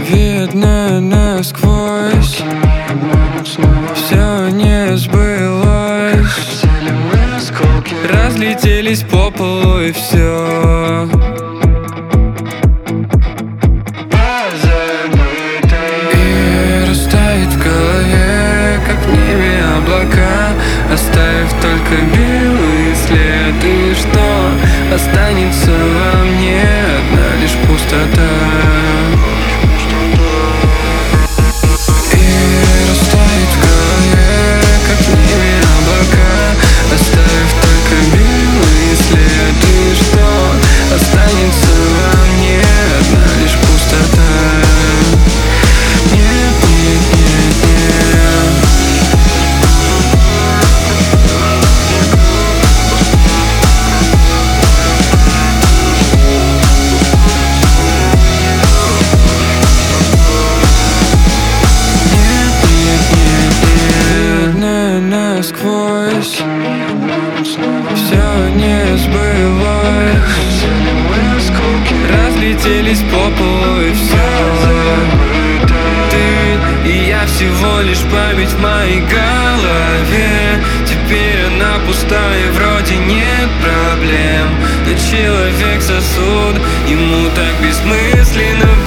видно насквозь. Все не сбылось. Разлетелись по полу и все. И растает в голове, как в небе облака, оставив только белый след. И что останется во мне? Одна лишь пустота. Насквозь все не сбылось. Разлетелись по полу и все. Ты и я всего лишь память в моей голове. Теперь она пустая, вроде нет проблем. Но человек сосуд, ему так бессмысленно